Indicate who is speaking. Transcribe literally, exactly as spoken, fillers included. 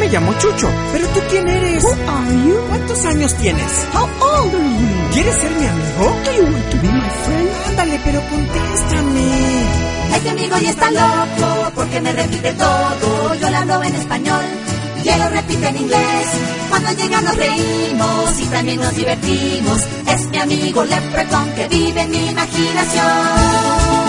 Speaker 1: llamo Chucho. ¿Pero tú quién eres?
Speaker 2: Who are you?
Speaker 1: ¿Cuántos años tienes?
Speaker 2: How old are you?
Speaker 1: ¿Quieres ser mi amigo?
Speaker 2: Do you want to be my friend?
Speaker 1: Ándale, pero contéstame.
Speaker 3: Este amigo ya está loco porque me repite todo. Yo le hablo en español y él lo repite en inglés. Cuando llega nos reímos y también nos divertimos. Es mi amigo Leprechaun que vive en mi imaginación.